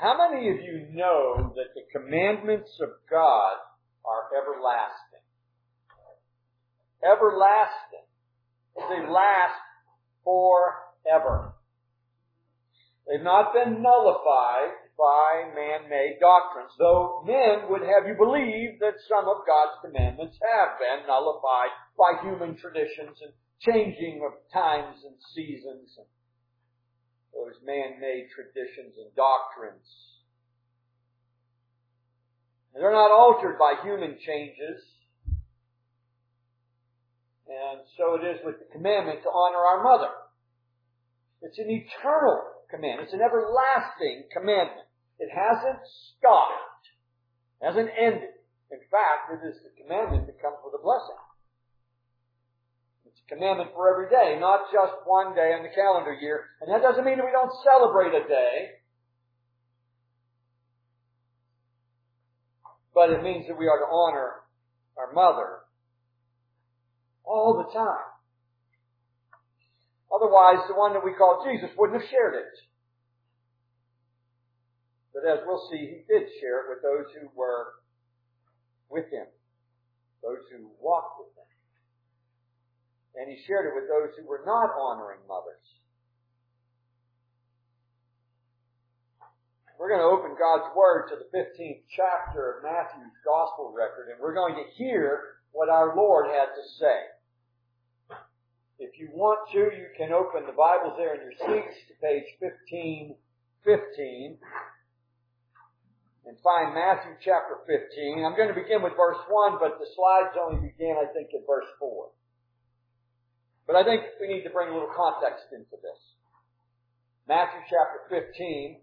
How many of you know that the commandments of God are everlasting? Everlasting. They last forever. They've not been nullified by man-made doctrines, though men would have you believe that some of God's commandments have been nullified by human traditions and changing of times and seasons and those man-made traditions and doctrines. And they're not altered by human changes. And so it is with the commandment to honor our mother. It's an eternal commandment. It's an everlasting commandment. It hasn't stopped. It hasn't ended. In fact, it is the commandment that comes with a blessing. It's a commandment for every day, not just one day in the calendar year. And that doesn't mean that we don't celebrate a day. But it means that we are to honor our mother all the time. Otherwise, the one that we call Jesus wouldn't have shared it. But as we'll see, he did share it with those who were with him, those who walked with him. And he shared it with those who were not honoring mothers. We're going to open God's Word to the 15th chapter of Matthew's Gospel record, and we're going to hear what our Lord had to say. If you want to, you can open the Bibles there in your seats to page 1515 and find Matthew chapter 15. I'm going to begin with verse 1, but the slides only begin, I think, at verse 4. But I think we need to bring a little context into this. Matthew chapter 15.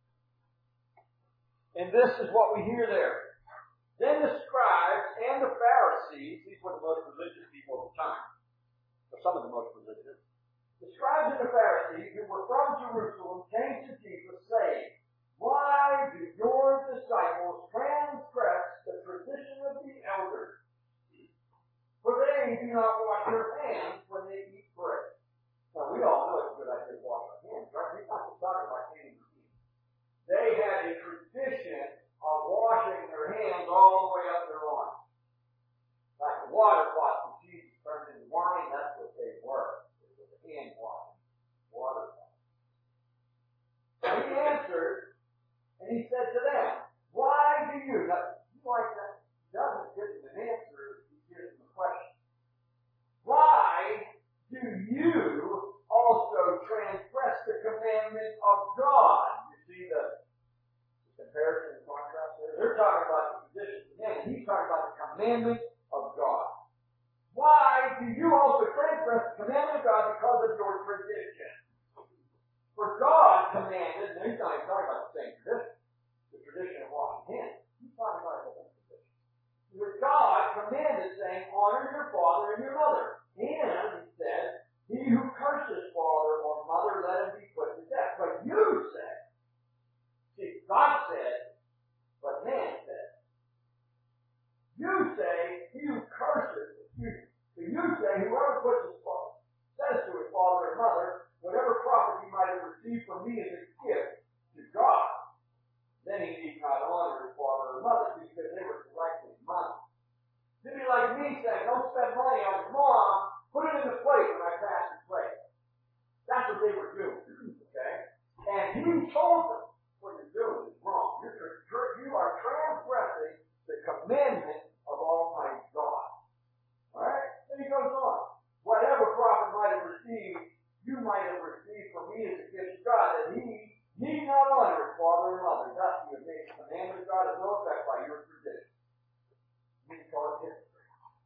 And this is what we hear there. Then the scribes and the Pharisees, these were the most religious people of the time, or some of the most religious, the scribes and the Pharisees who were from Jerusalem came to Jesus saying, "Why do your disciples transgress the tradition of the elders? For they do not wash their hands when they eat bread." Now we all know it's a good idea to wash our hands, right? We're not just talking about cleaning your feet. They had a tradition of washing their hands all the way up their arms. Like the water cloth when Jesus turned into wine, that's what they were. It was a hand washing, water cloth. And he answered, and he said to them, "Why do you," now, you like that, he doesn't give them an answer, he gives them a question. "Why do you also transgress the commandment of God?" You see the comparison and contrast there? They're talking about the tradition of men, and he's talking about the commandment of God. "Why do you also transgress the commandment of God because of your tradition? For God commanded," and he's not even talking about the same tradition, the tradition of washing hands. He's talking about a different tradition. "For God commanded, saying, honor your father and your mother. And," he said, "he who curses father or mother, let him be put to death. But you say," see, God said, but man said. "You say, he who curses," so you say, "whoever puts his father, says to his father and mother, whatever profit you might have received from me as a gift to God, then he need not honor his father or mother," because they were collecting money. It'd be like me saying, "Don't spend money on your mom, put it in the plate when I pass the plate." That's what they were doing. Okay? And he told them, what you're doing is wrong. You are transgressing the commandment of Almighty God. Alright? Then he goes on. "Whatever profit might have received, you might have received from me as a gift to God, that he need not honor his father and mother. Thus you have made the commandment of God of no effect by your tradition." We call it history.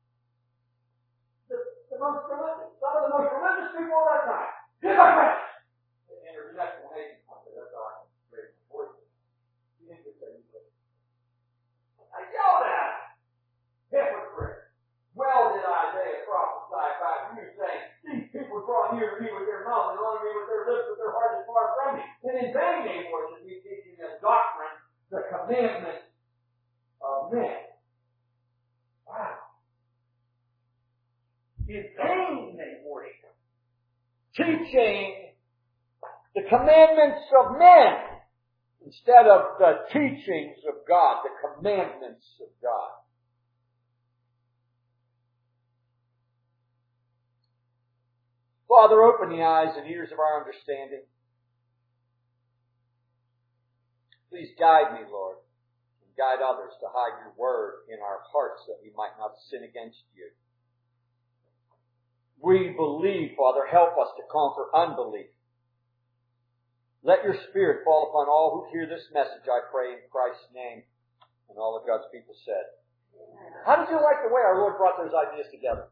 The most religious, some of the most religious people of that time. Hypocrites! And there's an explanation for it. That's how I can raise my voice. You didn't just say hypocrite. I yelled at him. "Hypocrite! Well did Isaiah prophesy about you, saying, these people draw near to me with their mouth and honor me with their lips, but their heart is far from me. And in vain they worship me, teaching them doctrine, the commandment of men." Wow. In vain they worship, teaching the commandments of men. instead of the teachings of God, the commandments of God. Father, open the eyes and ears of our understanding. Please guide me, Lord, and guide others to hide your word in our hearts that we might not sin against you. We believe, Father, help us to conquer unbelief. Let your Spirit fall upon all who hear this message, I pray in Christ's name. And all of God's people said. How did you like the way our Lord brought those ideas together?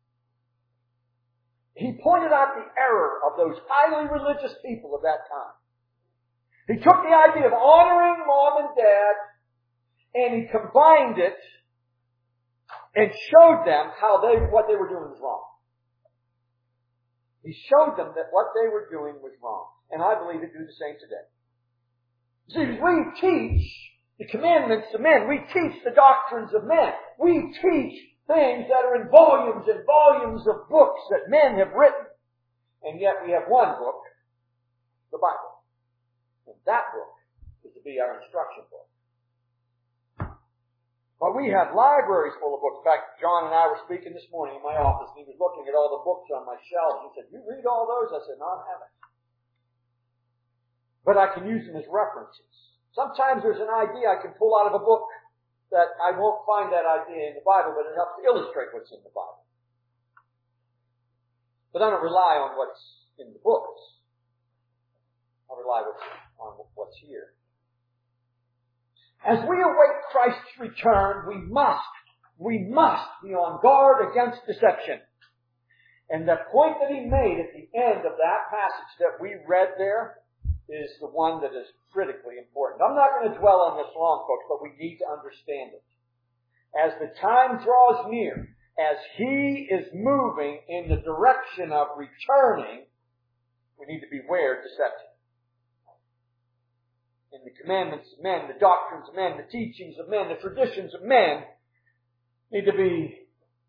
He pointed out the error of those highly religious people of that time. He took the idea of honoring mom and dad, and he combined it and showed them what they were doing was wrong. He showed them that what they were doing was wrong. And I believe he'd do the same today. See, we teach the commandments of men. We teach the doctrines of men. We teach things that are in volumes and volumes of books that men have written. And yet we have one book, the Bible. And that book is to be our instruction book. But we have libraries full of books. In fact, John and I were speaking this morning in my office, and he was looking at all the books on my shelves. He said, "You read all those?" I said, "No, I haven't. But I can use them as references. Sometimes there's an idea I can pull out of a book that I won't find that idea in the Bible, but it helps to illustrate what's in the Bible. But I don't rely on what's in the books. I rely on what's here. As we await Christ's return, we must be on guard against deception. And the point that he made at the end of that passage that we read there is the one that is critically important. I'm not going to dwell on this long, folks, but we need to understand it. As the time draws near, as he is moving in the direction of returning, we need to beware deception. And the commandments of men, the doctrines of men, the teachings of men, the traditions of men need to be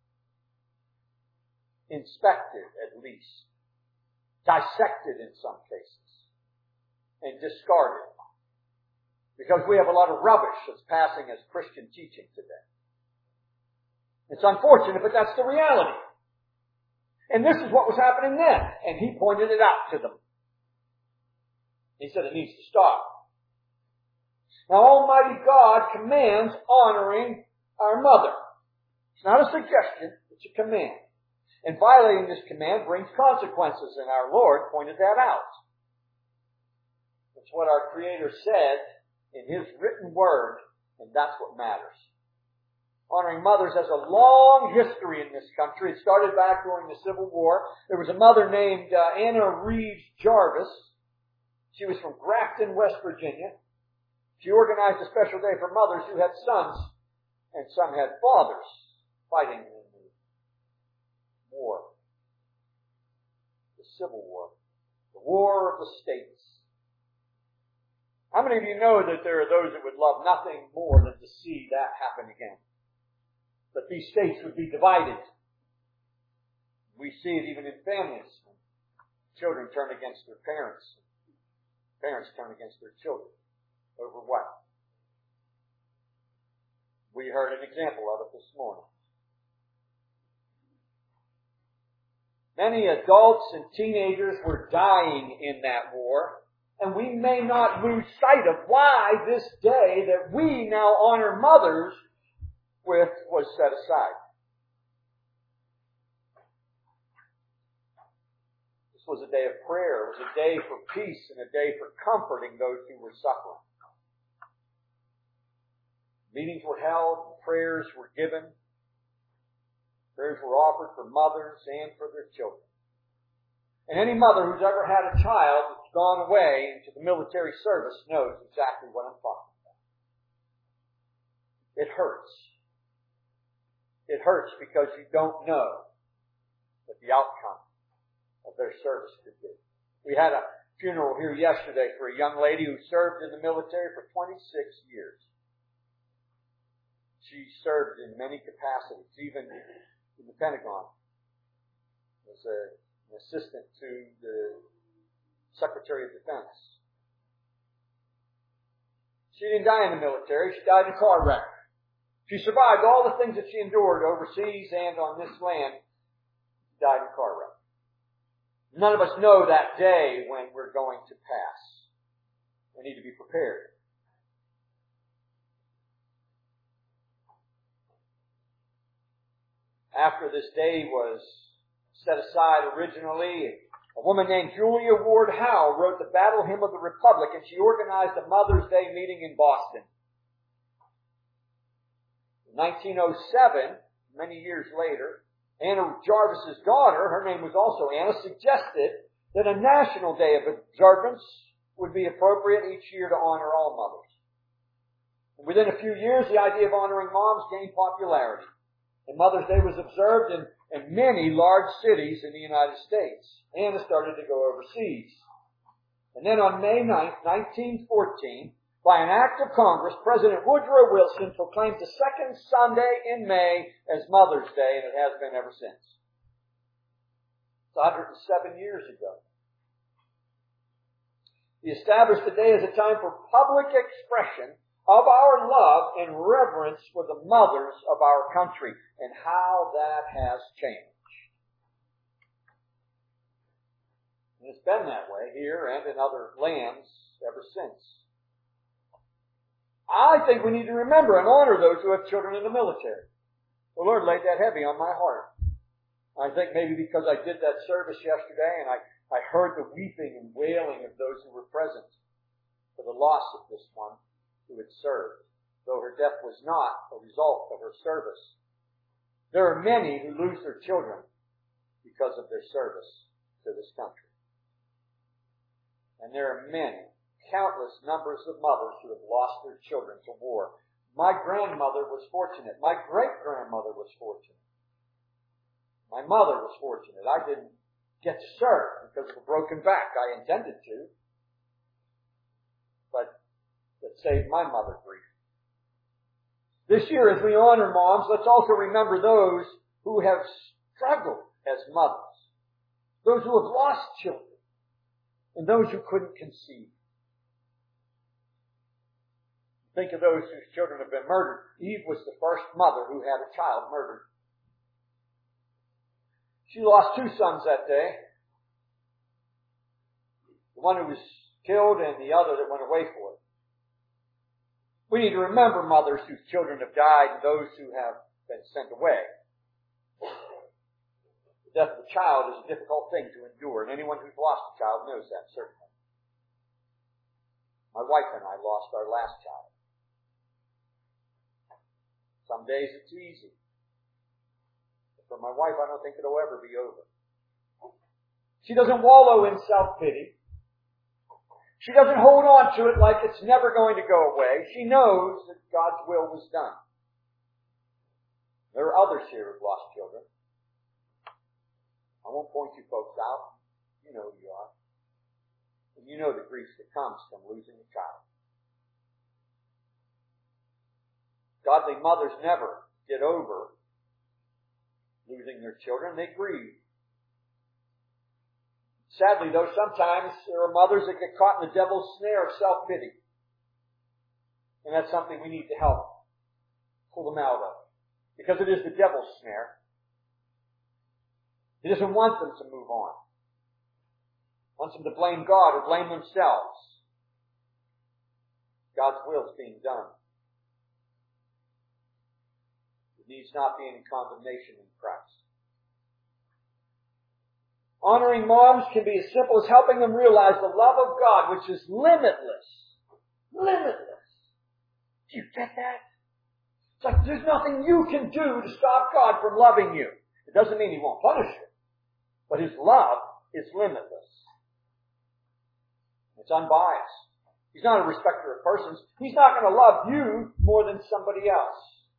inspected at least, dissected in some cases, and discarded. Because we have a lot of rubbish that's passing as Christian teaching today. It's unfortunate, but that's the reality. And this is what was happening then. And he pointed it out to them. He said it needs to stop. Now Almighty God commands honoring our mother. It's not a suggestion, it's a command. And violating this command brings consequences, and our Lord pointed that out. It's what our Creator said in His written word, and that's what matters. Honoring mothers has a long history in this country. It started back during the Civil War. There was a mother named Anna Reeves Jarvis. She was from Grafton, West Virginia. She organized a special day for mothers who had sons, and some had fathers fighting in the war. The Civil War. The War of the States. How many of you know that there are those that would love nothing more than to see that happen again? That these states would be divided. We see it even in families. Children turn against their parents. Parents turn against their children. Over what? We heard an example of it this morning. Many adults and teenagers were dying in that war, and we may not lose sight of why this day that we now honor mothers with was set aside. This was a day of prayer. It was a day for peace and a day for comforting those who were suffering. Meetings were held, prayers were given. Prayers were offered for mothers and for their children. And any mother who's ever had a child that's gone away into the military service knows exactly what I'm talking about. It hurts. It hurts because you don't know what the outcome of their service could be. We had a funeral here yesterday for a young lady who served in the military for 26 years. She served in many capacities, even in the Pentagon, as an assistant to the Secretary of Defense. She didn't die in the military. She died in a car wreck. She survived all the things that she endured overseas and on this land. She died in a car wreck. None of us know that day when we're going to pass. We need to be prepared. After this day was set aside originally, a woman named Julia Ward Howe wrote the Battle Hymn of the Republic, and she organized a Mother's Day meeting in Boston. In 1907, many years later, Anna Jarvis's daughter, her name was also Anna, suggested that a national day of observance would be appropriate each year to honor all mothers. And within a few years, the idea of honoring moms gained popularity. And Mother's Day was observed in many large cities in the United States. Anna started to go overseas. And then on May 9th, 1914, by an act of Congress, President Woodrow Wilson proclaimed the second Sunday in May as Mother's Day, and it has been ever since. It's 107 years ago. He established the day as a time for public expression of our love and reverence for the mothers of our country, and how that has changed. And it's been that way here and in other lands ever since. I think we need to remember and honor those who have children in the military. The Lord laid that heavy on my heart. I think maybe because I did that service yesterday and I heard the weeping and wailing of those who were present for the loss of this one who had served, though her death was not a result of her service. There are many who lose their children because of their service to this country. And there are many, countless numbers of mothers who have lost their children to war. My grandmother was fortunate. My great-grandmother was fortunate. My mother was fortunate. I didn't get to serve because of a broken back. I intended to. But that saved my mother grief. This year, as we honor moms, let's also remember those who have struggled as mothers, those who have lost children, and those who couldn't conceive. Think of those whose children have been murdered. Eve was the first mother who had a child murdered. She lost 2 sons that day. The one who was killed and the other that went away for it. We need to remember mothers whose children have died and those who have been sent away. The death of a child is a difficult thing to endure, and anyone who's lost a child knows that, certainly. My wife and I lost our last child. Some days it's easy. But for my wife, I don't think it'll ever be over. She doesn't wallow in self-pity. She doesn't hold on to it like it's never going to go away. She knows that God's will was done. There are others here who've lost children. I won't point you folks out. You know who you are. And you know the grief that comes from losing a child. Godly mothers never get over losing their children. They grieve. Sadly, though, sometimes there are mothers that get caught in the devil's snare of self-pity. And that's something we need to help pull them out of. Because it is the devil's snare. He doesn't want them to move on. He wants them to blame God or blame themselves. God's will is being done. It needs not be any condemnation in Christ. Honoring moms can be as simple as helping them realize the love of God, which is limitless. Limitless. Do you get that? It's like there's nothing you can do to stop God from loving you. It doesn't mean He won't punish you. But His love is limitless. It's unbiased. He's not a respecter of persons. He's not going to love you more than somebody else.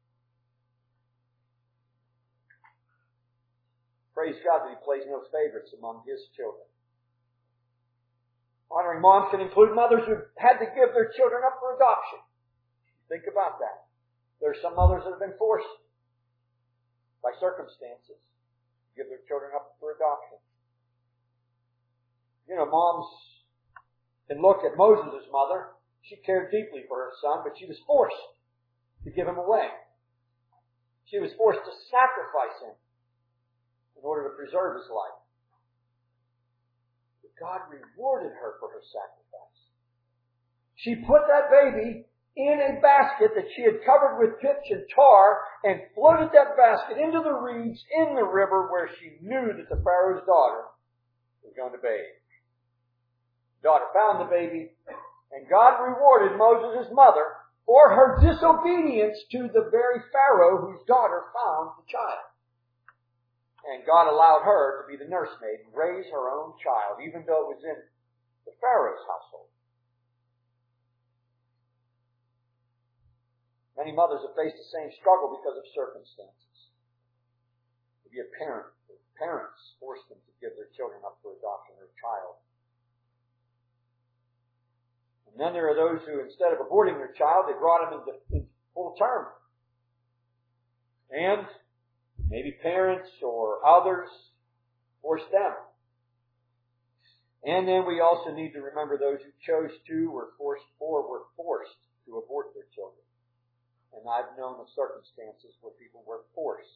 Praise God that He plays no favorites among His children. Honoring moms can include mothers who had to give their children up for adoption. Think about that. There are some mothers that have been forced by circumstances to give their children up for adoption. You know, moms can look at Moses' mother She cared deeply for her son, but she was forced to give him away. She was forced to sacrifice him in order to preserve his life. But God rewarded her for her sacrifice. She put that baby in a basket that she had covered with pitch and tar and floated that basket into the reeds in the river where she knew that the Pharaoh's daughter was going to bathe. The daughter found the baby, and God rewarded Moses' mother for her disobedience to the very Pharaoh whose daughter found the child. And God allowed her to be the nursemaid and raise her own child, even though it was in the Pharaoh's household. Many mothers have faced the same struggle because of circumstances. Maybe parents forced them to give their children up for adoption or a child. And then there are those who, instead of aborting their child, they brought him into full term. And maybe parents or others forced them. And then we also need to remember those who chose to or forced to abort their children. And I've known of circumstances where people were forced.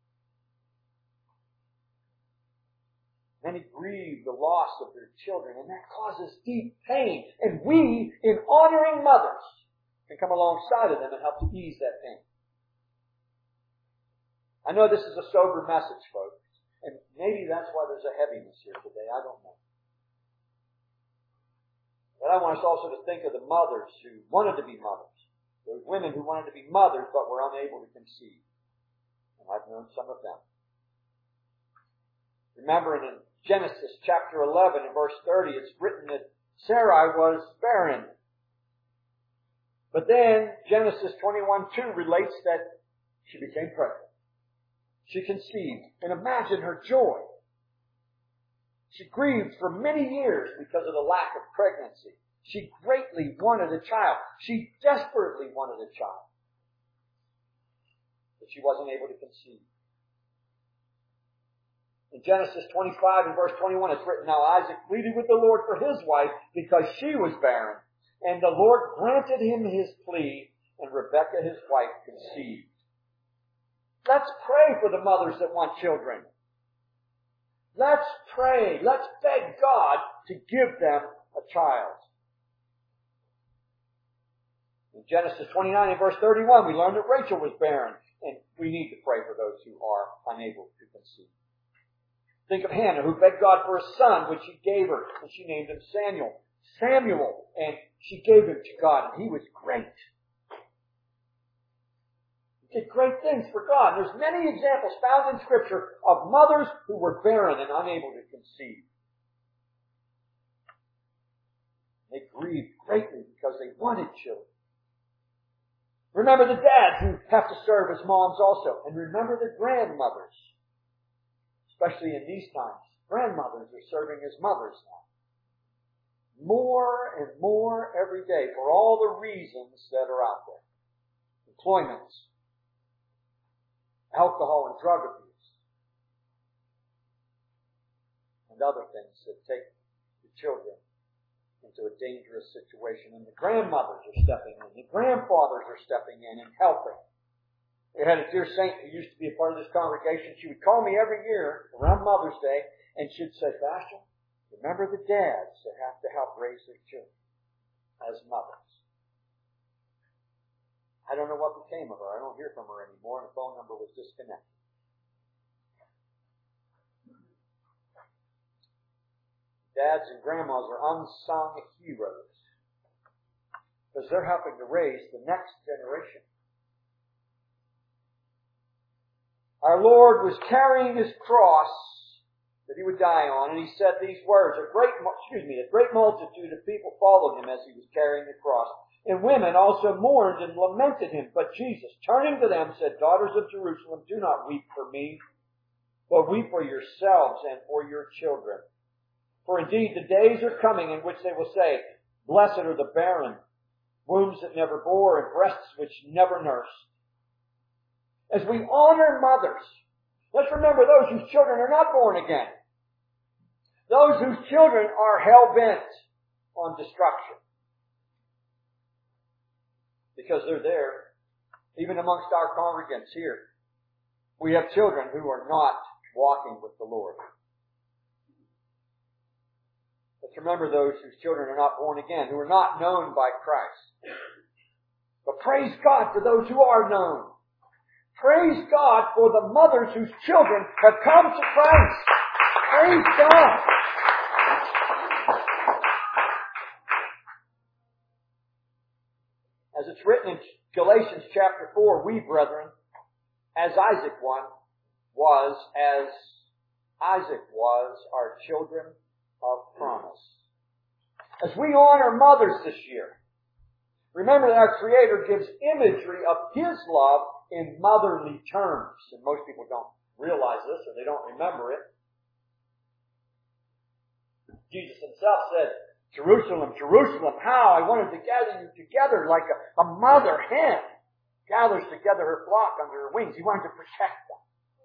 Many grieve the loss of their children, and that causes deep pain. And we, in honoring mothers, can come alongside of them and help to ease that pain. I know this is a sober message, folks, and maybe that's why there's a heaviness here today. I don't know. But I want us also to think of the mothers who wanted to be mothers. Those women who wanted to be mothers but were unable to conceive. And I've known some of them. Remember in Genesis chapter 11 and verse 30, it's written that Sarai was barren. But then Genesis 21:2 relates that she became pregnant. She conceived. And imagine her joy. She grieved for many years because of the lack of pregnancy. She greatly wanted a child. She desperately wanted a child. But she wasn't able to conceive. In Genesis 25 and verse 21, it's written, Now Isaac pleaded with the Lord for his wife because she was barren. And the Lord granted him his plea, and Rebekah, his wife, conceived. Let's pray for the mothers that want children. Let's pray. Let's beg God to give them a child. In Genesis 29 and verse 31, we learn that Rachel was barren, and we need to pray for those who are unable to conceive. Think of Hannah, who begged God for a son, which He gave her, and she named him Samuel, and she gave him to God, and he was great. He did great things for God. There's many examples found in Scripture of mothers who were barren and unable to conceive. They grieved greatly because they wanted children. Remember the dads who have to serve as moms also. And remember the grandmothers. Especially in these times. Grandmothers are serving as mothers now. More and more every day for all the reasons that are out there. Employment. Alcohol and drug abuse. And other things that take the children into a dangerous situation. And the grandmothers are stepping in. The grandfathers are stepping in and helping. We had a dear saint who used to be a part of this congregation. She would call me every year around Mother's Day, and she'd say, Pastor, remember the dads that have to help raise their children as mothers. I don't know what became of her. I don't hear from her anymore, and the phone number was disconnected. Dads and grandmas are unsung heroes because they're helping to raise the next generation. Our Lord was carrying His cross that He would die on, and He said these words, a great multitude of people followed Him as He was carrying the cross. And women also mourned and lamented Him. But Jesus, turning to them, said, Daughters of Jerusalem, do not weep for me, but weep for yourselves and for your children. For indeed the days are coming in which they will say, Blessed are the barren, wombs that never bore, and breasts which never nursed. As we honor mothers, let's remember those whose children are not born again. Those whose children are hell-bent on destruction. because they're there. Even amongst our congregants here, we have children who are not walking with the Lord. Let's remember those whose children are not born again, who are not known by Christ. But praise God for those who are known. Praise God for the mothers whose children have come to Christ. Praise God. As it's written in Galatians chapter 4, we, brethren, as Isaac was, are children of promise. As we honor mothers this year, remember that our Creator gives imagery of His love in motherly terms. And most people don't realize this, or they don't remember it. Jesus Himself said, Jerusalem, Jerusalem, how I wanted to gather you together like a mother hen gathers together her flock under her wings. He wanted to protect them.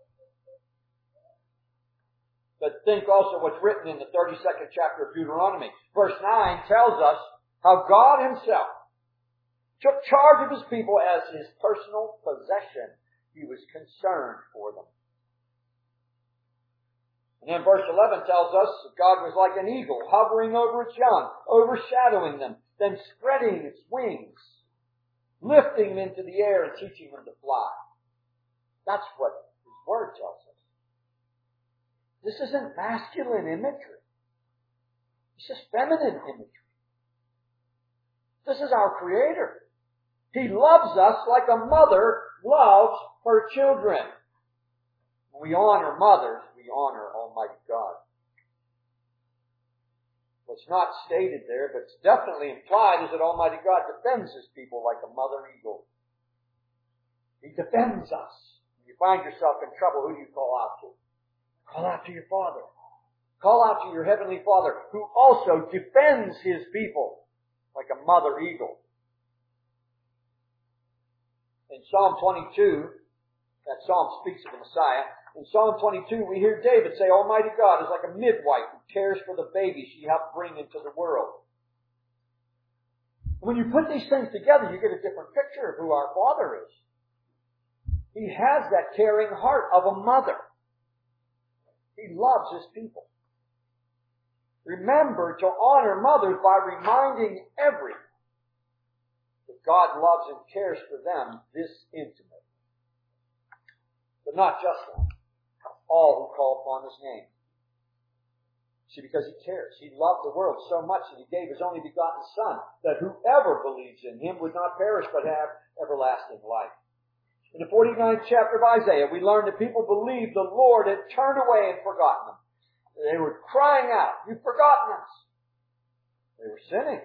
But think also what's written in the 32nd chapter of Deuteronomy. Verse 9 tells us how God Himself took charge of His people as His personal possession. He was concerned for them. And then verse 11 tells us that God was like an eagle hovering over its young, overshadowing them, then spreading its wings, lifting them into the air and teaching them to fly. That's what His Word tells us. This isn't masculine imagery. This is feminine imagery. This is our Creator. He loves us like a mother loves her children. When we honor mothers, we honor Almighty God. What's not stated there, but it's definitely implied, is that Almighty God defends His people like a mother eagle. He defends us. When you find yourself in trouble, who do you call out to? Call out to your Father. Call out to your Heavenly Father, who also defends His people like a mother eagle. In Psalm 22, that psalm speaks of the Messiah. In Psalm 22, we hear David say, Almighty God is like a midwife who cares for the baby she helped bring into the world. When you put these things together, you get a different picture of who our Father is. He has that caring heart of a mother. He loves His people. Remember to honor mothers by reminding everyone that God loves and cares for them this intimately. But not just them. All who call upon His name. See, because He cares. He loved the world so much that He gave His only begotten Son, that whoever believes in Him would not perish but have everlasting life. In the 49th chapter of Isaiah, we learn that people believed the Lord had turned away and forgotten them. They were crying out, You've forgotten us. They were sinning.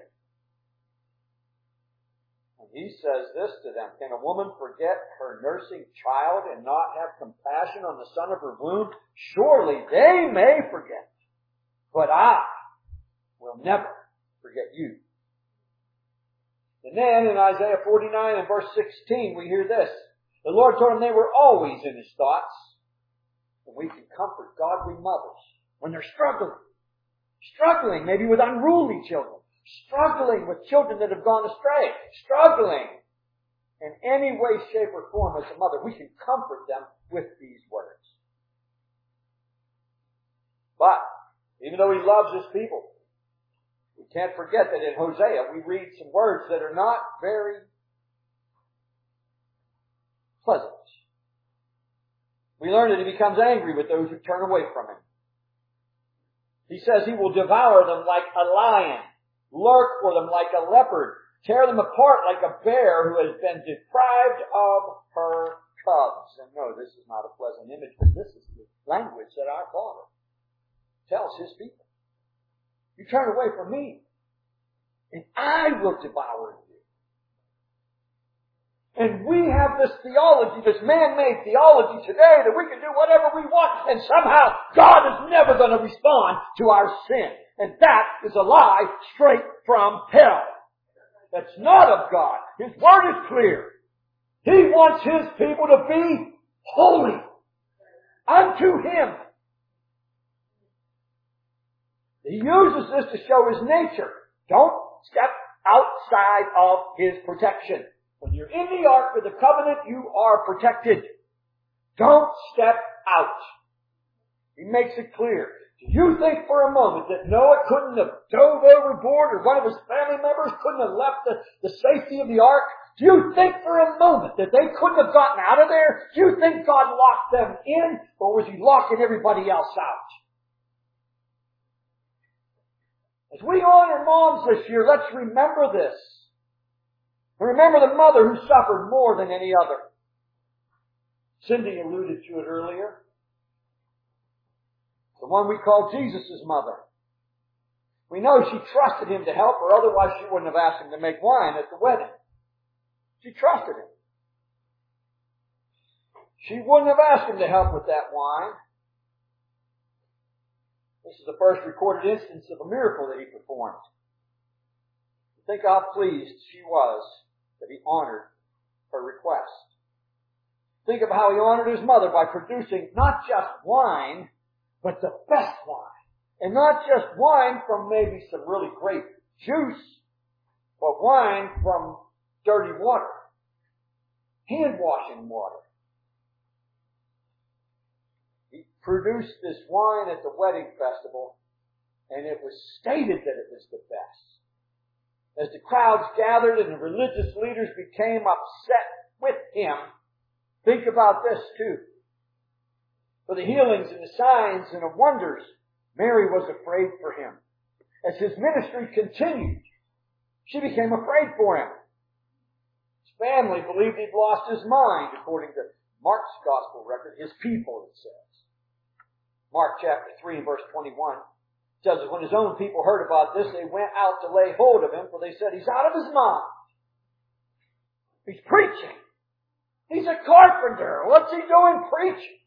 And He says this to them, Can a woman forget her nursing child and not have compassion on the son of her womb? Surely they may forget, but I will never forget you. And then in Isaiah 49 and verse 16, we hear this. The Lord told them they were always in His thoughts. And we can comfort godly mothers when they're struggling maybe with unruly children, struggling with children that have gone astray, struggling in any way, shape, or form as a mother. We can comfort them with these words. But even though He loves His people, we can't forget that in Hosea we read some words that are not very pleasant. We learn that He becomes angry with those who turn away from Him. He says He will devour them like a lion, lurk for them like a leopard, tear them apart like a bear who has been deprived of her cubs. And no, this is not a pleasant image, but this is the language that our Father tells His people. You turn away from me, and I will devour you. And we have this theology, this man-made theology today that we can do whatever we want, and somehow God is never going to respond to our sin. And that is a lie straight from hell. That's not of God. His Word is clear. He wants His people to be holy unto Him. He uses this to show His nature. Don't step outside of His protection. When you're in the Ark of the Covenant, you are protected. Don't step out. He makes it clear. Do you think for a moment that Noah couldn't have dove overboard, or one of his family members couldn't have left the safety of the ark? Do you think for a moment that they couldn't have gotten out of there? Do you think God locked them in, or was He locking everybody else out? As we honor moms this year, let's remember this. And remember the mother who suffered more than any other. Cindy alluded to it earlier. The one we call Jesus' mother. We know she trusted Him to help her, otherwise she wouldn't have asked Him to make wine at the wedding. She trusted Him. She wouldn't have asked Him to help with that wine. This is the first recorded instance of a miracle that He performed. Think how pleased she was that He honored her request. Think of how He honored His mother by producing not just wine, but the best wine. And not just wine from maybe some really great juice, but wine from dirty water. Hand-washing water. He produced this wine at the wedding festival, and it was stated that it was the best. As the crowds gathered and the religious leaders became upset with Him, think about this too. For the healings and the signs and the wonders, Mary was afraid for Him. As His ministry continued, she became afraid for Him. His family believed He'd lost His mind, according to Mark's Gospel record, His people, it says. Mark chapter 3 and verse 21 tells us when His own people heard about this, they went out to lay hold of Him, for they said, He's out of His mind. He's preaching. He's a carpenter. What's He doing preaching?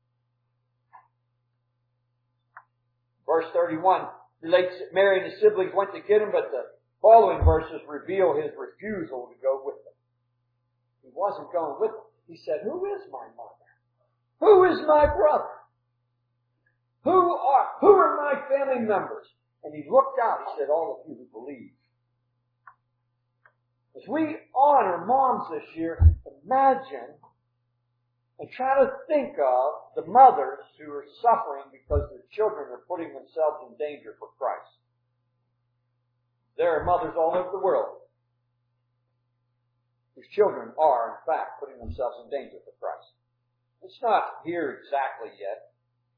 Verse 31 relates that Mary and His siblings went to get Him, but the following verses reveal His refusal to go with them. He wasn't going with them. He said, Who is my mother? Who is my brother? Who are my family members? And He looked out. He said, all of you who believe. As we honor moms this year, imagine and try to think of the mothers who are suffering because their children are putting themselves in danger for Christ. There are mothers all over the world whose children are, in fact, putting themselves in danger for Christ. It's not here exactly yet.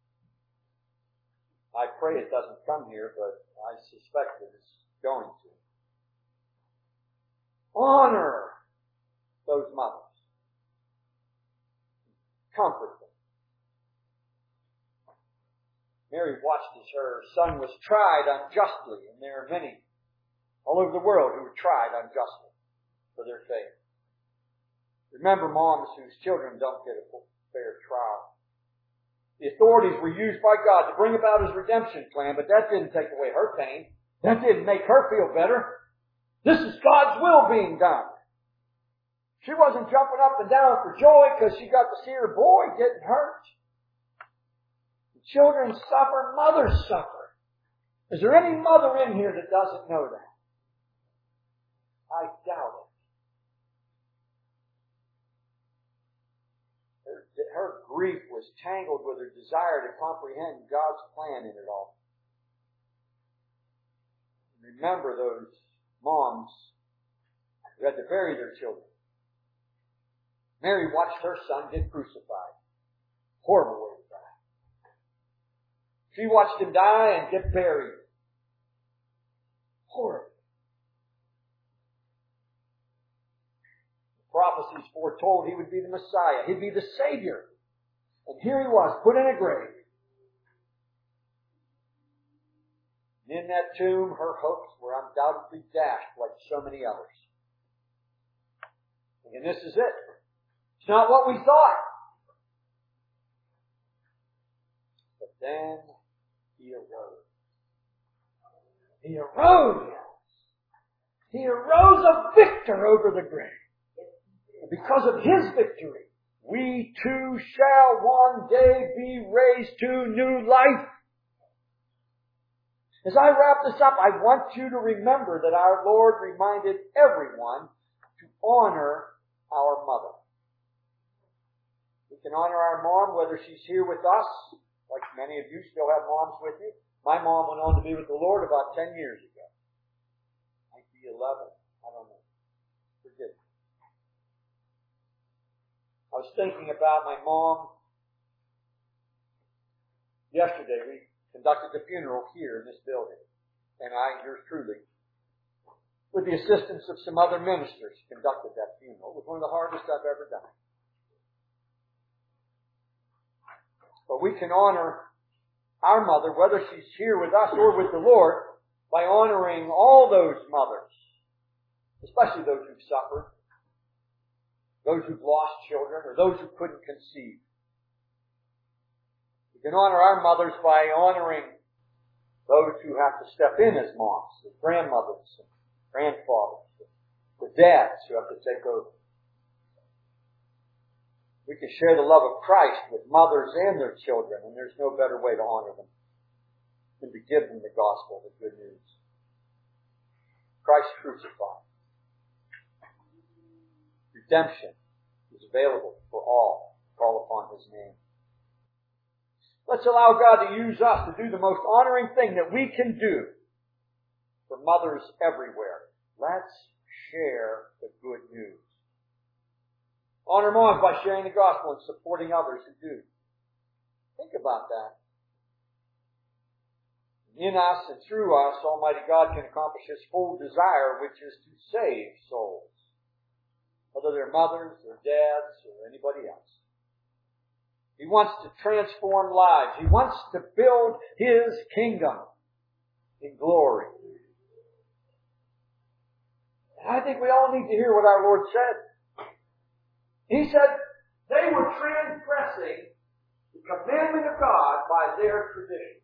I pray it doesn't come here, but I suspect that it's going to. Honor those mothers. Comfort them. Mary watched as her son was tried unjustly, and there are many all over the world who were tried unjustly for their faith. Remember moms whose children don't get a fair trial. The authorities were used by God to bring about His redemption plan, but that didn't take away her pain. That didn't make her feel better. This is God's will being done. She wasn't jumping up and down for joy because she got to see her boy getting hurt. The children suffer, mothers suffer. Is there any mother in here that doesn't know that? I doubt it. Her grief was tangled with her desire to comprehend God's plan in it all. Remember those moms who had to bury their children. Mary watched her son get crucified. Horrible way to die. She watched him die and get buried. Horrible. The prophecies foretold He would be the Messiah. He'd be the Savior. And here He was, put in a grave. And in that tomb, her hopes were undoubtedly dashed like so many others. And this is it. It's not what we thought. But then He arose. He arose. He arose a victor over the grave. And because of His victory, we too shall one day be raised to new life. As I wrap this up, I want you to remember that our Lord reminded everyone to honor our mother. We can honor our mom whether she's here with us, like many of you still have moms with you. My mom went on to be with the Lord about 10 years ago. Might be 11. I don't know. Forgive me. I was thinking about my mom. Yesterday we conducted the funeral here in this building. And yours truly, with the assistance of some other ministers, conducted that funeral. It was one of the hardest I've ever done. But we can honor our mother, whether she's here with us or with the Lord, by honoring all those mothers, especially those who've suffered, those who've lost children, or those who couldn't conceive. We can honor our mothers by honoring those who have to step in as moms, the grandmothers, and grandfathers, the dads who have to take over. We can share the love of Christ with mothers and their children, and there's no better way to honor them than to give them the gospel, the good news. Christ crucified. Redemption is available for all who call upon His name. Let's allow God to use us to do the most honoring thing that we can do for mothers everywhere. Let's share the good news. Honor moms by sharing the gospel and supporting others who do. Think about that. In us and through us, Almighty God can accomplish His full desire, which is to save souls. Whether they're mothers or dads or anybody else. He wants to transform lives. He wants to build His kingdom in glory. And I think we all need to hear what our Lord said. He said they were transgressing the commandment of God by their tradition.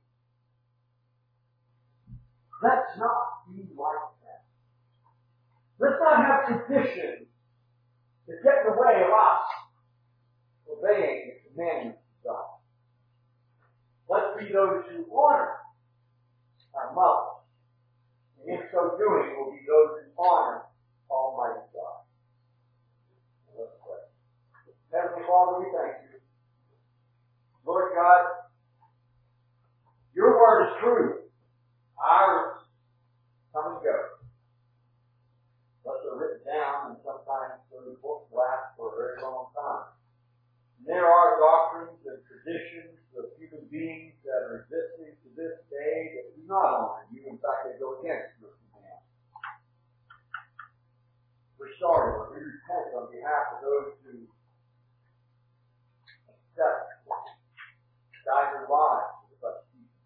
Let's not be like that. Let's not have tradition to get in the way of us obeying the commandments of God. Let's be those who honor our mothers. And in so doing, we'll be those who honor Almighty God. Let's pray. Heavenly Father, we thank you. Lord God, your word is true. Ours come and go. Unless they're written down, and sometimes those books last for a very long time. And there are doctrines and traditions of human beings that are existing to this day that do not honor you. In fact, they go against your command. We're sorry, Lord. We repent on behalf of those who guide their lives with such people.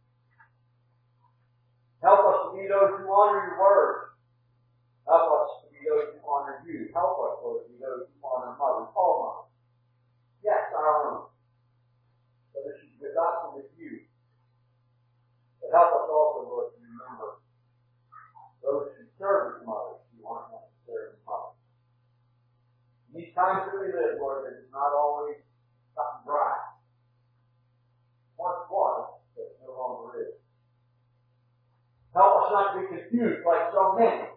Help us to be those who honor your word. Help us to be those who honor you. Help us, Lord, to be those who honor mothers, all mothers. Yes, our own. Whether she's with us or with you. But help us also, Lord, to remember those who serve as mothers who aren't necessarily mothers. In these times that we live, Lord, it is not always cut and dry. Once was, but no longer is. Help us not to be confused like so many.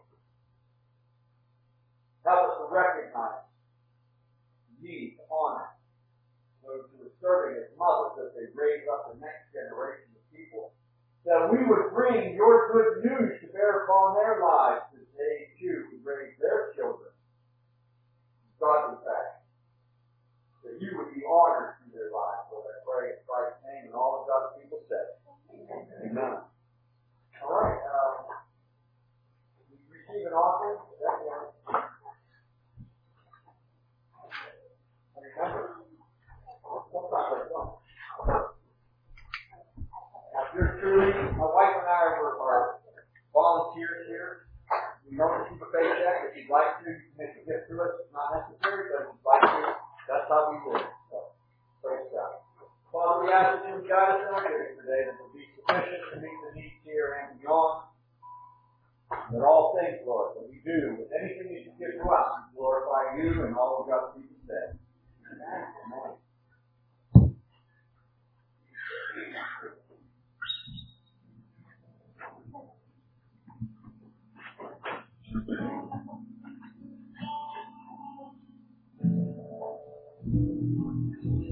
Help us to recognize the need to honor those who are serving as mothers as they raise up the next generation of people. That we would bring your good news to bear upon their lives as they too would raise their children in godly fashion. That you would be honored through their lives, Lord, I pray in Christ's name, and all of God's people said. Amen. All right. We receive an offering. Now, you're truly, my wife and I are volunteers here. We don't receive a paycheck. If you'd like to, you can make a gift to us. It's not necessary, but if you'd like to, that's how we live. So, praise God. Father, we ask that you would guide us in our giving today, that will be sufficient to meet the needs here and beyond. That all things, Lord, that we do, with anything that you give to us, we glorify you and all of God's people said. Amen.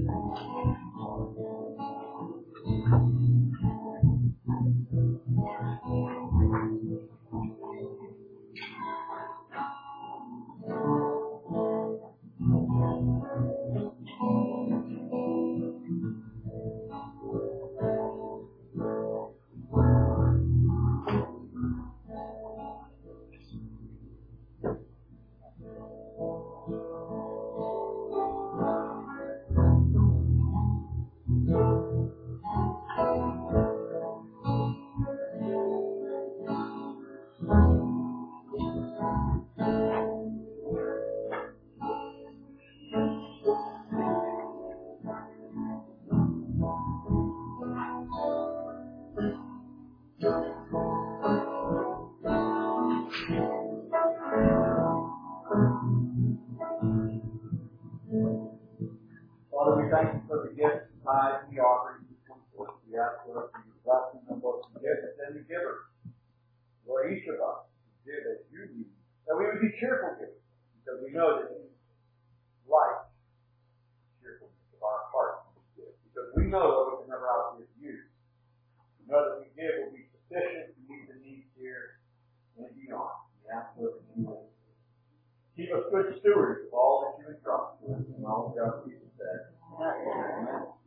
Father, we thank you for the gifts, the tithes, and the offerings that come forth. We ask, Lord, for your blessing on both the gifts and the givers. Lord, each of us give as you need, that we would be cheerful givers, because we know that you like cheerfulness of our heart when we give. Because we know that we can never outgive you. We know that we give will be sufficient to meet the needs here and beyond. We ask, Lord, that you will keep us good stewards of all that you entrust to us, and all of God's people said. Amen.